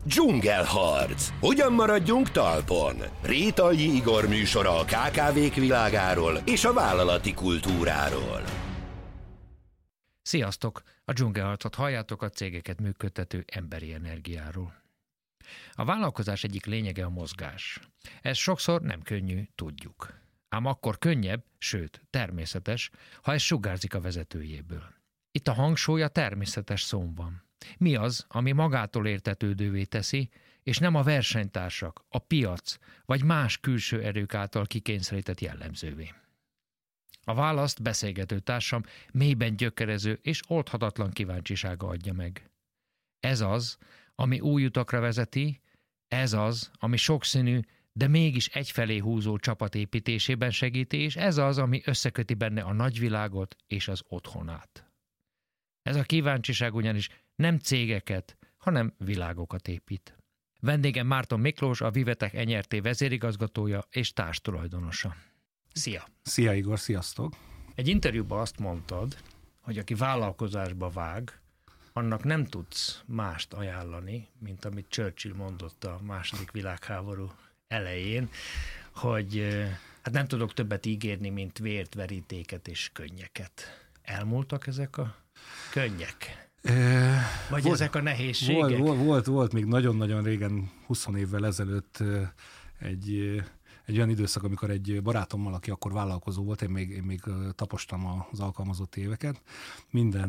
Dzsungelharc. Hogyan maradjunk talpon? Rétalji Igor műsora a KKV-k világáról és a vállalati kultúráról. Sziasztok! A Dzsungelharcot halljátok, a cégeket működtető emberi energiáról. A vállalkozás egyik lényege a mozgás. Ez sokszor nem könnyű, tudjuk. Ám akkor könnyebb, sőt természetes, ha ez sugárzik a vezetőjéből. Itt a hangsúly a természetes szón van. Mi az, ami magától értetődővé teszi, és nem a versenytársak, a piac vagy más külső erők által kikényszerített jellemzővé? A választ beszélgető társam mélyben gyökerező és oldhatatlan kíváncsisága adja meg. Ez az, ami új utakra vezeti, ez az, ami sokszínű, de mégis egyfelé húzó csapat építésében segíti, és ez az, ami összeköti benne a nagyvilágot és az otthonát. Ez a kíváncsiság ugyanis nem cégeket, hanem világokat épít. Vendégem Márton Miklós, a Vivetek NRT vezérigazgatója és társtulajdonosa. Szia! Szia Igor, sziasztok! Egy interjúban azt mondtad, hogy aki vállalkozásba vág, annak nem tudsz mást ajánlani, mint amit Churchill mondott a II. Világháború elején, hogy hát nem tudok többet ígérni, mint vért, verítéket és könnyeket. Elmúltak ezek a könnyek? Vagy ezek a nehézségek? Volt még nagyon-nagyon régen, 20 évvel ezelőtt egy olyan időszak, amikor egy barátommal, aki akkor vállalkozó volt, én még tapostam az alkalmazott éveket, minden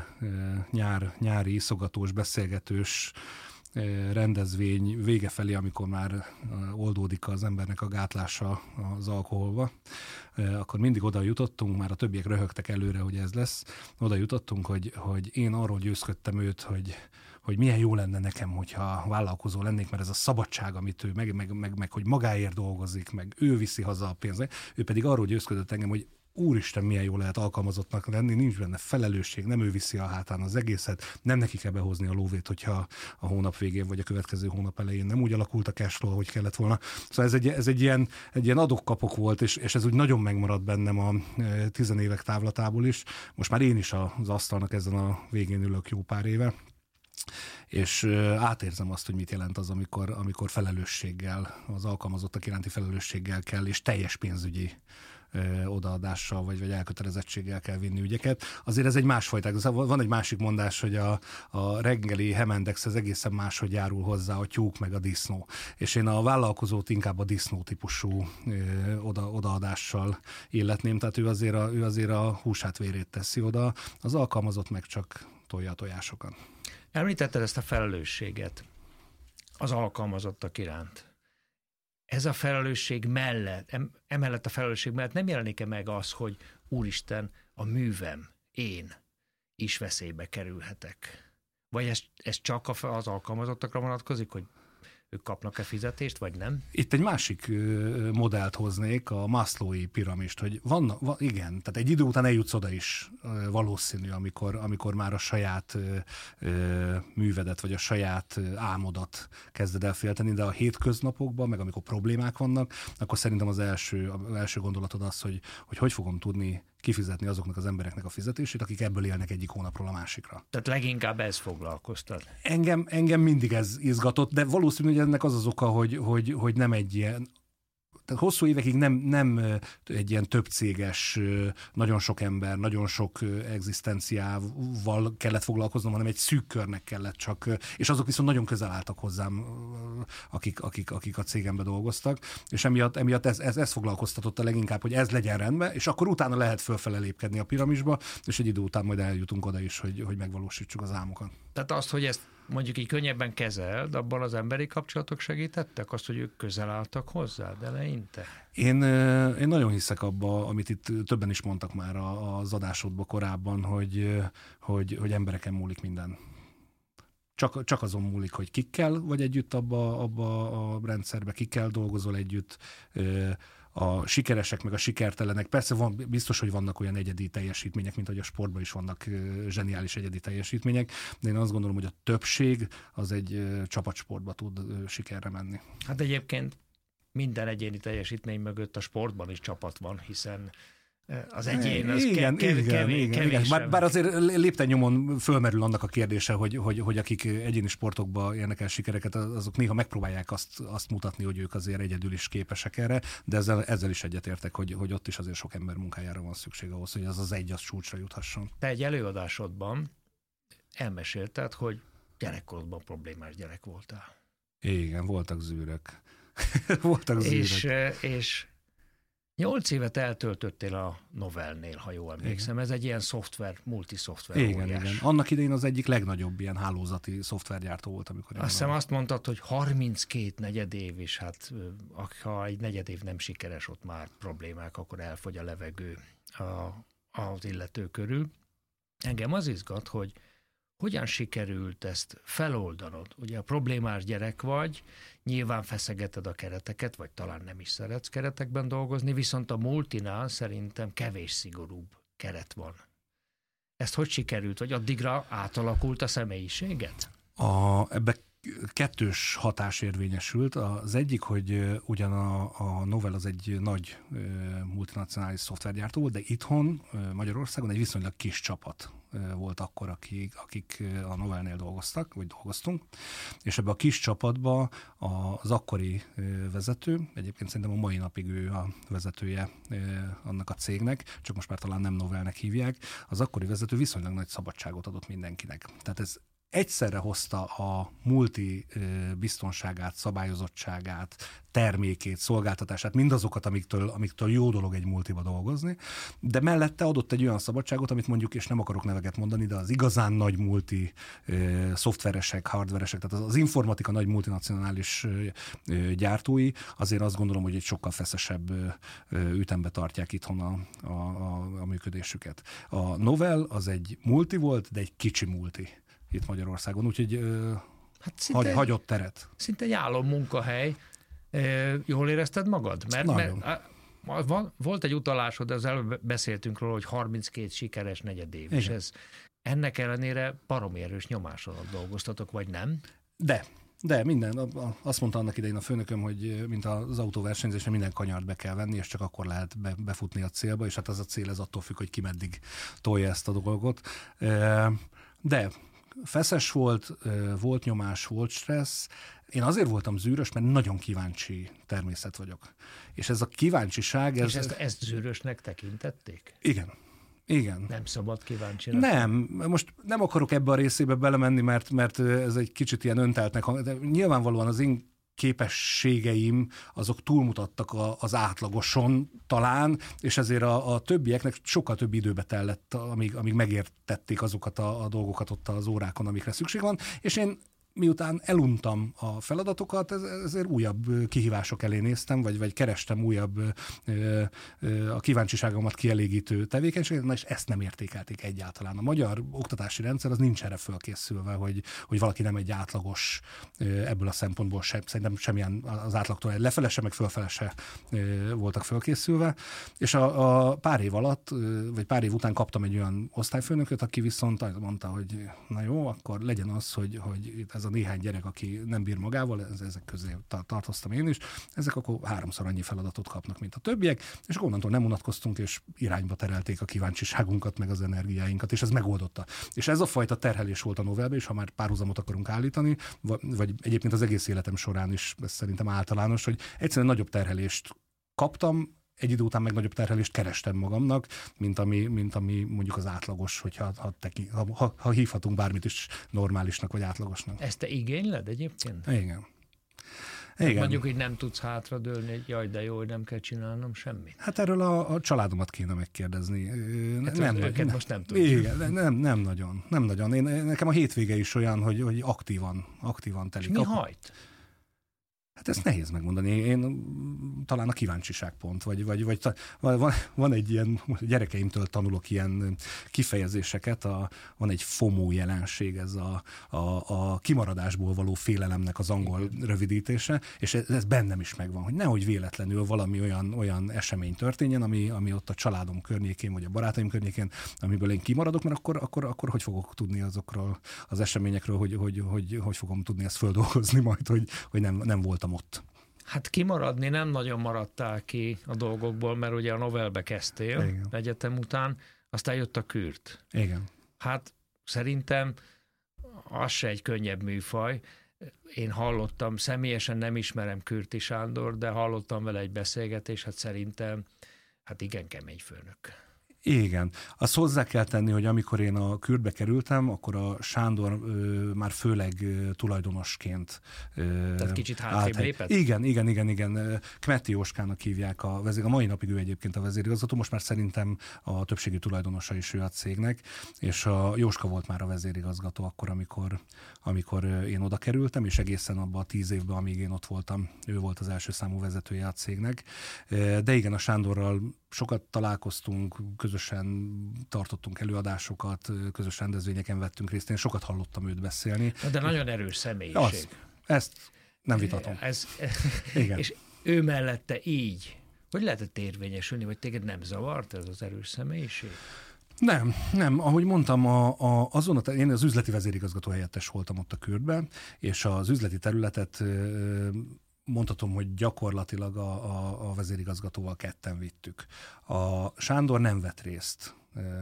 nyári iszogatós, beszélgetős rendezvény vége felé, amikor már oldódik az embernek a gátlása az alkoholba, akkor mindig oda jutottunk, már a többiek röhögtek előre, hogy ez lesz, oda jutottunk, hogy én arról győzködtem őt, hogy milyen jó lenne nekem, hogyha vállalkozó lennék, mert ez a szabadság, amit ő, meg hogy magáért dolgozik, meg ő viszi haza a pénzt, ő pedig arról győzködött engem, hogy úristen, milyen jó lehet alkalmazottnak lenni, nincs benne felelősség, nem ő viszi a hátán az egészet, nem neki kell behozni a lóvét, hogyha a hónap végén vagy a következő hónap elején nem úgy alakult a cashflow, ahogy kellett volna. Szóval ez egy ilyen adok-kapok volt, és ez úgy nagyon megmaradt bennem a 10 évek távlatából is. Most már én is az asztalnak ezen a végén ülök jó pár éve, és átérzem azt, hogy mit jelent az, amikor felelősséggel, az alkalmazottak iránti felelősséggel kell, és teljes pénzügyi odaadással vagy elkötelezettséggel kell vinni ügyeket. Azért ez egy másfajta. Van egy másik mondás, hogy a reggeli Hemendex az egészen máshogy járul hozzá a tyúk meg a disznó. És én a vállalkozót inkább a disznó típusú odaadással illetném, tehát ő azért a húsát vérét teszi oda, az alkalmazott meg csak tolja a tojásokat. Említetted ezt a felelősséget az alkalmazottak iránt. Ez a felelősség mellett, emellett a felelősség mellett nem jelenik-e meg az, hogy úristen, a művem, én is veszélybe kerülhetek? Vagy ez csak az alkalmazottakra vonatkozik, hogy ők kapnak-e fizetést, vagy nem? Itt egy másik modellt hoznék, a Maslow-i piramist, hogy igen, tehát egy idő után eljutsz oda is valószínű, amikor már a saját művedet, vagy a saját álmodat kezded el félteni, de a hétköznapokban, meg amikor problémák vannak, akkor szerintem az első gondolatod az, hogy fogom tudni kifizetni azoknak az embereknek a fizetését, akik ebből élnek egyik hónapról a másikra. Tehát leginkább ez foglalkoztat. Engem mindig ez izgatott, de valószínű, hogy ennek az oka, hogy nem egy ilyen, tehát hosszú évekig nem egy ilyen többcéges, nagyon sok ember, nagyon sok egzisztenciával kellett foglalkoznom, hanem egy szűk körnek kellett csak, és azok viszont nagyon közel álltak hozzám, akik a cégemben dolgoztak, és emiatt ez foglalkoztatotta leginkább, hogy ez legyen rendben, és akkor utána lehet fölfele lépkedni a piramisba, és egy idő után majd eljutunk oda is, hogy megvalósítsuk az álmokat. Tehát azt, hogy ezt mondjuk így könnyebben kezeld, abban az emberi kapcsolatok segítettek? Azt, hogy ők közel álltak hozzád eleinte? Én nagyon hiszek abba, amit itt többen is mondtak már az adásodban korábban, hogy embereken múlik minden. Csak azon múlik, hogy kikkel vagy együtt abba a rendszerbe, kikkel dolgozol együtt, a sikeresek meg a sikertelenek. Persze biztos, hogy vannak olyan egyedi teljesítmények, mint hogy a sportban is vannak zseniális egyedi teljesítmények, de én azt gondolom, hogy a többség az egy csapatsportba tud sikerre menni. Hát egyébként minden egyéni teljesítmény mögött a sportban is csapat van, hiszen az egyén az igen. kevés. Bár azért lépten nyomon fölmerül annak a kérdése, hogy akik egyéni sportokban érnek el sikereket, azok néha megpróbálják azt mutatni, hogy ők azért egyedül is képesek erre, de ezzel is egyetértek, hogy ott is azért sok ember munkájára van szükség ahhoz, hogy az egy csúcsra juthasson. Te egy előadásodban elmesélted, hogy gyerekkorodban problémás gyerek voltál. Igen, voltak zűrök. És 8 évet eltöltöttél a Novellnél, ha jól emlékszem. Ez egy ilyen multiszoftver Igen. Annak idején az egyik legnagyobb ilyen hálózati szoftvergyártó volt, amikor... Azt hiszem azt mondtad, hogy 32 negyedév, és hát ha egy negyedév nem sikeres, ott már problémák, akkor elfogy a levegő az illető körül. Engem az izgat, hogy hogyan sikerült ezt feloldanod? Ugye a problémás gyerek vagy, nyilván feszegeted a kereteket, vagy talán nem is szeretsz keretekben dolgozni, viszont a multinál szerintem kevés szigorúbb keret van. Ezt hogy sikerült, vagy addigra átalakult a személyiséget? Ebbe kettős hatás érvényesült. Az egyik, hogy ugyan a Novell az egy nagy multinacionális szoftvergyártó volt, de itthon, Magyarországon egy viszonylag kis csapat volt akkor, akik a Novellnél dolgoztunk, és ebbe a kis csapatba az akkori vezető, egyébként szerintem a mai napig ő a vezetője annak a cégnek, csak most már talán nem Novellnek hívják, az akkori vezető viszonylag nagy szabadságot adott mindenkinek. Tehát ez egyszerre hozta a multi biztonságát, szabályozottságát, termékét, szolgáltatását, mindazokat, amiktől jó dolog egy multiba dolgozni, de mellette adott egy olyan szabadságot, amit mondjuk, és nem akarok neveket mondani, de az igazán nagy multi szoftveresek, hardveresek, tehát az informatika nagy multinacionális gyártói, azért azt gondolom, hogy egy sokkal feszesebb ütembe tartják itthon a működésüket. A Novell az egy multi volt, de egy kicsi multi itt Magyarországon, úgyhogy hagyott teret. Szinte egy álom munkahely. Jól érezted magad? Mert volt egy utalásod, az előbb beszéltünk róla, hogy 32 sikeres negyedév, és ennek ellenére baromi erős nyomás alatt dolgoztatok, vagy nem? De minden. Azt mondta annak idején a főnököm, hogy mint az autóversenyzésben minden kanyart be kell venni, és csak akkor lehet befutni a célba, és hát az a cél ez attól függ, hogy ki meddig tolja ezt a dolgot. De feszes volt nyomás, volt stressz. Én azért voltam zűrös, mert nagyon kíváncsi természet vagyok. És ez a kíváncsiság... És ezt zűrösnek tekintették? Igen. Nem szabad kíváncsinak? Nem. Most nem akarok ebbe a részébe belemenni, mert ez egy kicsit ilyen önteltnek. De nyilvánvalóan az én képességeim azok túlmutattak az átlagoson talán, és ezért a többieknek sokkal több időbe tellett, amíg megértették azokat a dolgokat ott az órákon, amikre szükség van, és én miután eluntam a feladatokat, ezért újabb kihívások elé néztem, vagy kerestem újabb a kíváncsiságomat kielégítő tevékenységet, és ezt nem értékelték egyáltalán. A magyar oktatási rendszer az nincs erre fölkészülve, hogy valaki nem egy átlagos ebből a szempontból szerintem semmilyen az átlagtól lefele se, meg fölfele se voltak fölkészülve, és a pár év alatt, vagy pár év után kaptam egy olyan osztályfőnököt, aki viszont mondta, hogy na jó, akkor legyen az, hogy ez a néhány gyerek, aki nem bír magával, ezek közé tartoztam én is, ezek akkor 3-szor annyi feladatot kapnak, mint a többiek, és akkor onnantól nem unatkoztunk, és irányba terelték a kíváncsiságunkat, meg az energiáinkat, és ez megoldotta. És ez a fajta terhelés volt a Novellben, és ha már párhuzamot akarunk állítani, vagy egyébként az egész életem során is, ez szerintem általános, hogy egyszerűen nagyobb terhelést kaptam, egy idő után meg nagyobb terhelést kerestem magamnak, mint ami mondjuk az átlagos, hogyha ha hívhatunk bármit is normálisnak vagy átlagosnak. Ezt te igényled egyébként? Igen. Mondjuk, hogy nem tudsz hátradőlni, hogy jaj, de jó, hogy nem kell csinálnom semmit. Hát erről a családomat kéne megkérdezni. Hát őket most nem tudjuk. Igen, nem nagyon. Nekem a hétvége is olyan, hogy aktívan telik. És mi hajt? Hát ezt nehéz megmondani. Én talán a kíváncsiság pont, vagy van egy ilyen, gyerekeimtől tanulok ilyen kifejezéseket, van egy FOMO jelenség, ez a kimaradásból való félelemnek az angol rövidítése, és ez bennem is megvan, hogy nehogy véletlenül valami olyan esemény történjen, ami ott a családom környékén, vagy a barátaim környékén, amiből én kimaradok, mert akkor hogy fogok tudni azokról az eseményekről, hogy fogom tudni ezt földolgozni majd, hogy nem voltam ott. Hát kimaradni nem nagyon maradtál ki a dolgokból, mert ugye a Nobelbe kezdtél. Igen. Egyetem után, aztán jött a Kürt. Igen. Hát szerintem az se egy könnyebb műfaj. Én hallottam, személyesen nem ismerem Kürti Sándor, de hallottam vele egy beszélgetést, hát szerintem igen kemény főnök. Igen. Azt hozzá kell tenni, hogy amikor én a Kürtbe kerültem, akkor a Sándor már főleg tulajdonosként Tehát kicsit hátrébb lépett? Igen. Kmetti Jóskának hívják a mai napig ő egyébként a vezérigazgató, most már szerintem a többségi tulajdonosa is ő a cégnek, és a Jóska volt már a vezérigazgató akkor, amikor én oda kerültem, és egészen abban a 10 évben, amíg én ott voltam, ő volt az első számú vezetője a cégnek. De igen, a Sándorral sokat találkoztunk, közösen tartottunk előadásokat, közös rendezvényeken vettünk részt, én sokat hallottam őt beszélni. De nagyon erős személyiség. Ezt nem vitatom. Igen. És ő mellette így, hogy lehetett érvényesülni, vagy téged nem zavart ez az erős személyiség? Nem. Ahogy mondtam, én az üzleti vezérigazgató helyettes voltam ott a Kürtben, és az üzleti területet mondhatom, hogy gyakorlatilag a vezérigazgatóval ketten vittük. A Sándor nem vett részt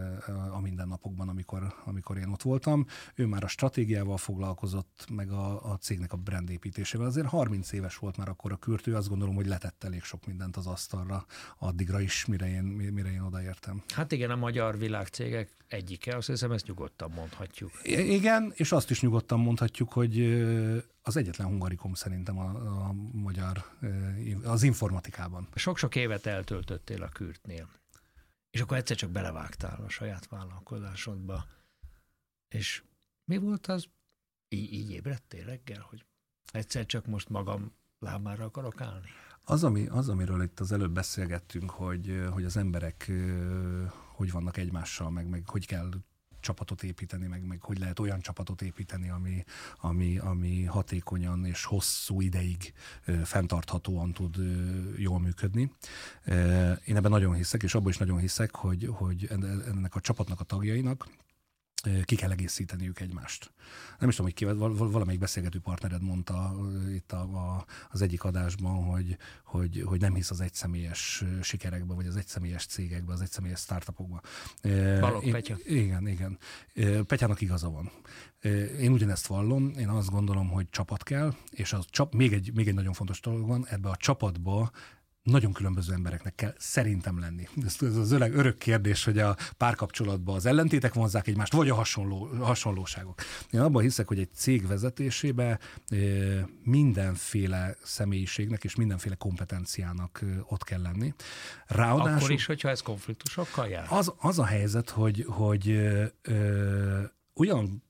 a mindennapokban, amikor én ott voltam. Ő már a stratégiával foglalkozott, meg a cégnek a brandépítésével. Azért 30 éves volt már akkor a Kürt, ő azt gondolom, hogy letett elég sok mindent az asztalra addigra is, mire én odaértem. Hát igen, a magyar világcégek egyike, azt hiszem, ezt nyugodtan mondhatjuk. Igen, és azt is nyugodtan mondhatjuk, hogy az egyetlen Hungarikum szerintem a magyar, az informatikában. Sok-sok évet eltöltöttél a Kürtnél. És akkor egyszer csak belevágtál a saját vállalkozásodba. És mi volt az? Így ébredtél reggel, hogy egyszer csak most magam lábára akarok állni? Az, amiről itt az előbb beszélgettünk, hogy az emberek hogy vannak egymással, meg hogy kell csapatot építeni, meg hogy lehet olyan csapatot építeni, ami hatékonyan és hosszú ideig fenntarthatóan tud jól működni. Én ebben nagyon hiszek, és abban is nagyon hiszek, hogy ennek a csapatnak a tagjainak ki kell egészíteniük egymást. Nem is tudom, hogy valamelyik beszélgető partnered mondta itt az egyik adásban, hogy nem hisz az egyszemélyes sikerekbe, vagy az egyszemélyes cégekbe, az egyszemélyes startupokba. Petya. Igen. Petyának igaza van. Én ugyanezt vallom, én azt gondolom, hogy csapat kell, és még egy nagyon fontos dolog van, ebbe a csapatba nagyon különböző embereknek kell szerintem lenni. Ez az örök kérdés, hogy a párkapcsolatban az ellentétek vonzzák egymást, vagy a hasonlóságok. Én abban hiszek, hogy egy cég vezetésébe mindenféle személyiségnek és mindenféle kompetenciának ott kell lenni. Ráadásul, akkor is, hogyha ez konfliktusokkal jár? Az a helyzet, hogy olyan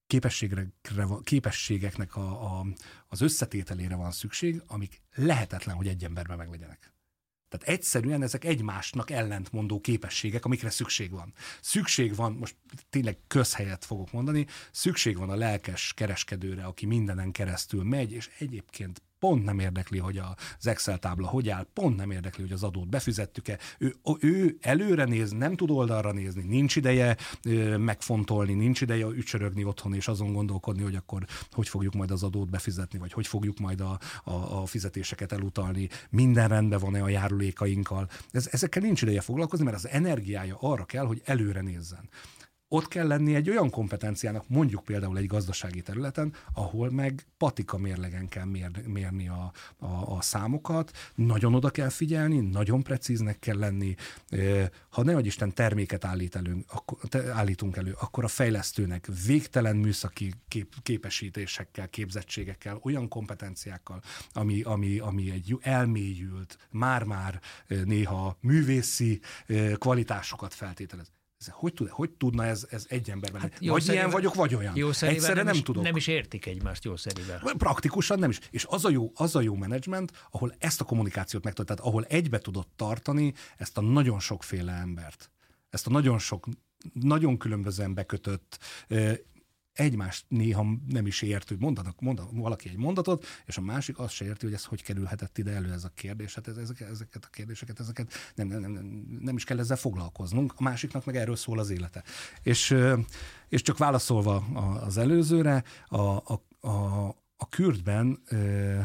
képességeknek az összetételére van szükség, amik lehetetlen, hogy egy emberben meglegyenek. Tehát egyszerűen ezek egymásnak ellentmondó képességek, amikre szükség van. Szükség van, most tényleg közhelyet fogok mondani, szükség van a lelkes kereskedőre, aki mindenen keresztül megy, és egyébként pont nem érdekli, hogy az Excel tábla hogy áll, pont nem érdekli, hogy az adót befizettük-e. Ő előre néz, nem tud oldalra nézni, nincs ideje megfontolni, nincs ideje ücsörögni otthon, és azon gondolkodni, hogy akkor hogy fogjuk majd az adót befizetni, vagy hogy fogjuk majd a fizetéseket elutalni, minden rendben van-e a járulékainkkal. Ezekkel nincs ideje foglalkozni, mert az energiája arra kell, hogy előre nézzen. Ott kell lenni egy olyan kompetenciának, mondjuk például egy gazdasági területen, ahol meg patika mérlegen kell mérni a számokat, nagyon oda kell figyelni, nagyon precíznek kell lenni. Ha nehogy Isten terméket állítunk elő, akkor a fejlesztőnek végtelen műszaki képesítésekkel, képzettségekkel, olyan kompetenciákkal, ami egy elmélyült, már-már néha művészi kvalitásokat feltételez. Hogy tudna ez egy emberben? Hát vagy ilyen vagyok, vagy olyan. Egyszerre nem tudok. Nem is értik egymást jószerivel. Praktikusan nem is. És az a jó menedzsment, ahol ezt a kommunikációt megtudod, tehát ahol egybe tudod tartani ezt a nagyon sokféle embert. Ezt a nagyon sok, nagyon különbözően bekötött, egymást néha nem is értő, mond valaki egy mondatot, és a másik azt se érti, hogy ez hogy kerülhetett ide elő ez a kérdés. Hát ezeket a kérdéseket, nem is kell ezzel foglalkoznunk, a másiknak meg erről szól az élete. És csak válaszolva az előzőre, a Kürtben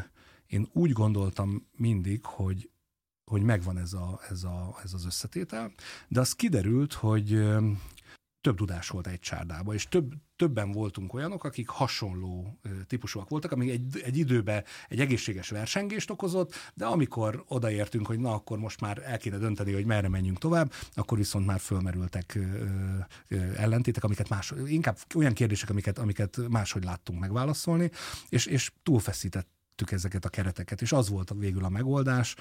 én úgy gondoltam mindig, hogy megvan ez az összetétel, de az kiderült, hogy több tudás volt egy csárdába, és többen voltunk olyanok, akik hasonló típusúak voltak, amíg egy időben egy egészséges versengést okozott, de amikor odaértünk, hogy na, akkor most már el kéne dönteni, hogy merre menjünk tovább, akkor viszont már fölmerültek ellentétek, amiket inkább olyan kérdések, amiket máshogy láttunk megválaszolni, és túlfeszítettük ezeket a kereteket, és az volt végül a megoldás,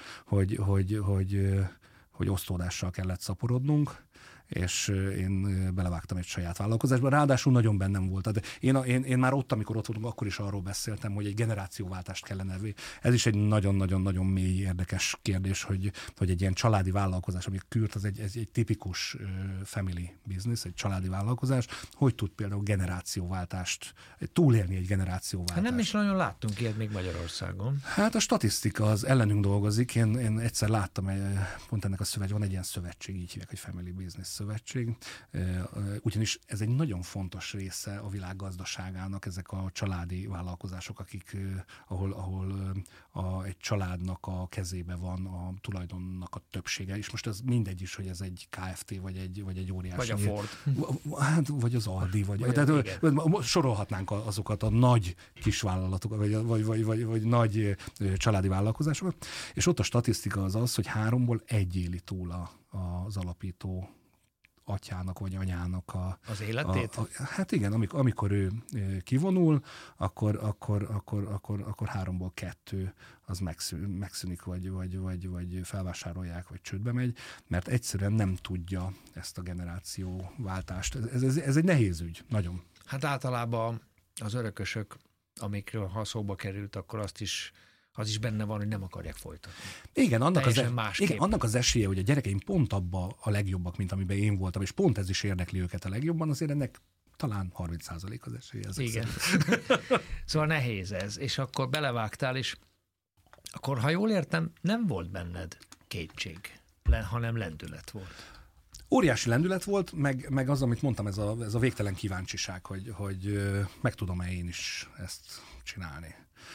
hogy osztódással kellett szaporodnunk, és én belevágtam egy saját vállalkozásba. Ráadásul nagyon bennem volt. De én már ott, amikor ott voltunk, akkor is arról beszéltem, hogy egy generációváltást kellene. Ez is egy nagyon-nagyon-nagyon mély érdekes kérdés, hogy egy ilyen családi vállalkozás, ami Kürt, az egy tipikus family business, egy családi vállalkozás, hogy tud például generációváltást, túlélni egy generációváltást. Hát nem is nagyon láttunk ilyet még Magyarországon. Hát a statisztika az ellenünk dolgozik. Én egyszer láttam, pont ennek a szövetség, van egy ilyen szövetség, így hívják, hogy Family Business Szövetség, ugyanis ez egy nagyon fontos része a világ gazdaságának, ezek a családi vállalkozások, ahol egy családnak a kezébe van a tulajdonnak a többsége, és most ez mindegy is, hogy ez egy KFT, vagy egy óriási... Vagy a Ford. Hát, vagy az Aldi, sorolhatnánk azokat a nagy kisvállalatokat, vagy nagy családi vállalkozásokat, és ott a statisztika az, hogy 3-ból 1 éli túl az alapító atyának vagy anyának az életét? Hát igen, amikor ő kivonul, akkor 3-ból 2 az megszűnik, vagy felvásárolják, vagy csődbe megy, mert egyszerűen nem tudja ezt a generációváltást. Ez egy nehéz ügy, nagyon. Hát általában az örökösök, amikről ha szóba került, akkor az is benne van, hogy nem akarják folytatni. Igen, annak az esélye, hogy a gyerekeim pont abba a legjobbak, mint amiben én voltam, és pont ez is érdekli őket a legjobban, azért ennek talán 30% az esélye. Igen. Szóval nehéz ez, és akkor belevágtál, és akkor, ha jól értem, nem volt benned kétség, hanem lendület volt. Óriási lendület volt, meg az, amit mondtam, ez a végtelen kíváncsiság, hogy meg tudom-e én is ezt csinálni.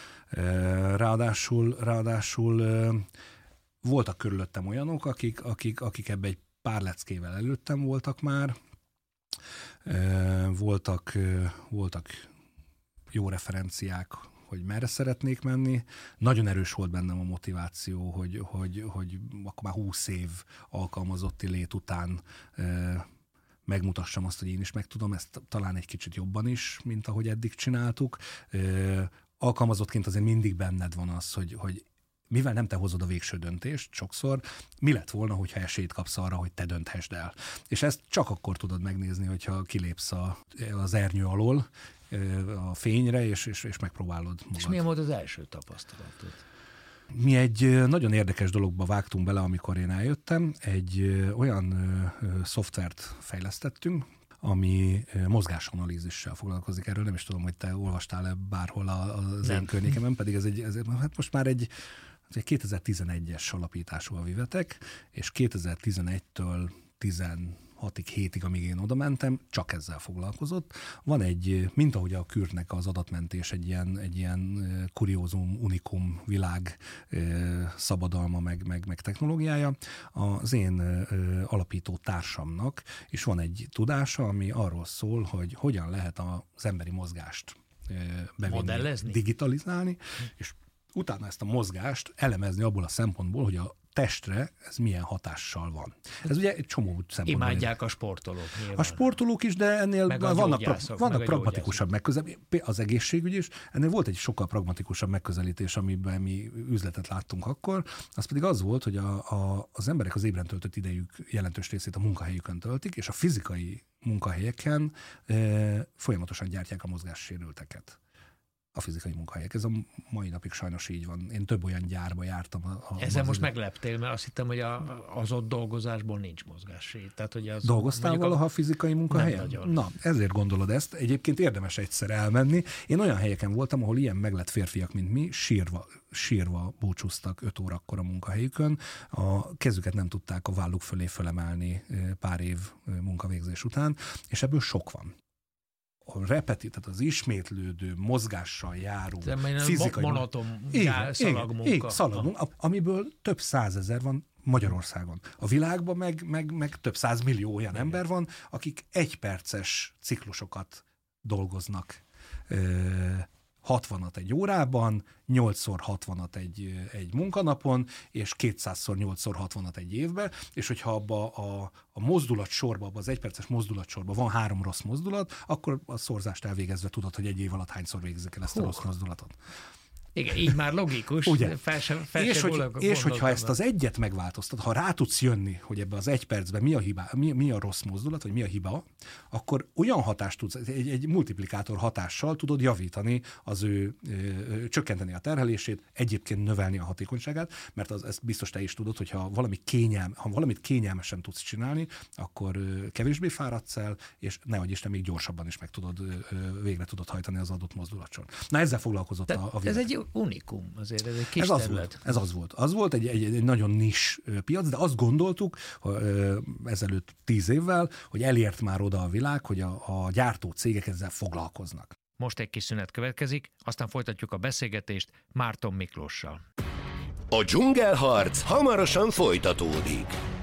Ráadásul voltak körülöttem olyanok, akik ebbe egy pár leckével előttem voltak már, voltak jó referenciák, hogy merre szeretnék menni. Nagyon erős volt bennem a motiváció, hogy akkor már 20 év alkalmazotti lét után megmutassam azt, hogy én is meg tudom, ezt talán egy kicsit jobban is, mint ahogy eddig csináltuk. Alkalmazottként azért mindig benned van az, hogy mivel nem te hozod a végső döntést sokszor, mi lett volna, hogyha esélyt kapsz arra, hogy te dönthesd el. És ezt csak akkor tudod megnézni, hogyha kilépsz az ernyő alól a fényre, és megpróbálod magad. És milyen volt az első tapasztalatod? Mi egy nagyon érdekes dologba vágtunk bele, amikor én eljöttem. Egy olyan szoftvert fejlesztettünk, ami mozgásanalízissel foglalkozik. Erről nem is tudom, hogy te olvastál-e bárhol az én környékemen, pedig ez hát most már egy 2011-es alapítású a Vivetek, és 2011-től 16-7-ig, amíg én oda mentem, csak ezzel foglalkozott. Van mint ahogy a Kürtnek az adatmentés egy ilyen kuriózum, unikum világ szabadalma, meg technológiája. Az én alapító társamnak is van egy tudása, ami arról szól, hogy hogyan lehet az emberi mozgást modellezni, digitalizálni, és utána ezt a mozgást elemezni abból a szempontból, hogy a testre ez milyen hatással van. Ez ugye egy csomó szempontból. Imádják a sportolók nyilván. A sportolók is, de ennél vannak pragmatikusabb megközelítés. Az egészségügy is. Ennél volt egy sokkal pragmatikusabb megközelítés, amiben mi üzletet láttunk akkor. Az pedig az volt, hogy az emberek az ébren töltött idejük jelentős részét a munkahelyükön töltik, és a fizikai munkahelyeken folyamatosan gyártják a mozgássérülteket. A fizikai munkahelyek. Ez a mai napig sajnos így van. Én több olyan gyárba jártam. Ezzel most megleptél, mert azt hittem, hogy az ott dolgozásból nincs mozgássérülés. Tehát, hogy az dolgoztál valaha a fizikai munkahelyen? Na, ezért gondolod ezt. Egyébként érdemes egyszer elmenni. Én olyan helyeken voltam, ahol ilyen meglett férfiak, mint mi, sírva búcsúztak 5 órakor a munkahelyükön. A kezüket nem tudták a válluk fölé fölemelni pár év munkavégzés után, és ebből sok van. tehát az ismétlődő mozgással járó fizikai... Monoton szalagmunka. Szalagmunka, amiből több százezer van Magyarországon. A világban meg több százmillió olyan ember van, akik egyperces ciklusokat dolgoznak. 60-at egy órában, 8x60-at egy munkanapon, és 200x8x60-at egy évben, és hogyha abba a mozdulatsorban, abba az egyperces mozdulatsorban van 3 rossz mozdulat, akkor a szorzást elvégezve tudod, hogy egy év alatt hányszor végzik el ezt a rossz mozdulatot. Igen, így már logikus. Ugye? És hogyha ezt az egyet megváltoztat, ha rá tudsz jönni, hogy ebbe az 1 percben mi a rossz mozdulat, vagy mi a hiba, akkor olyan hatást tudsz, egy multiplikátor hatással tudod javítani csökkenteni a terhelését, egyébként növelni a hatékonyságát, mert ezt biztos te is tudod, hogy ha valamit kényelmesen tudsz csinálni, akkor kevésbé fáradsz el, és nehogy Isten még gyorsabban is végre tudod hajtani az adott mozdulatsort. Na ezzel foglalkozott a világ. Ez egy unikum, azért ez egy kis terület. Ez az volt egy nagyon nis piac, de azt gondoltuk ezelőtt 10 évvel, hogy elért már oda a világ, hogy a gyártó cégek ezzel foglalkoznak. Most egy kis szünet következik, aztán folytatjuk a beszélgetést Márton Miklóssal. A dzsungelharc hamarosan folytatódik.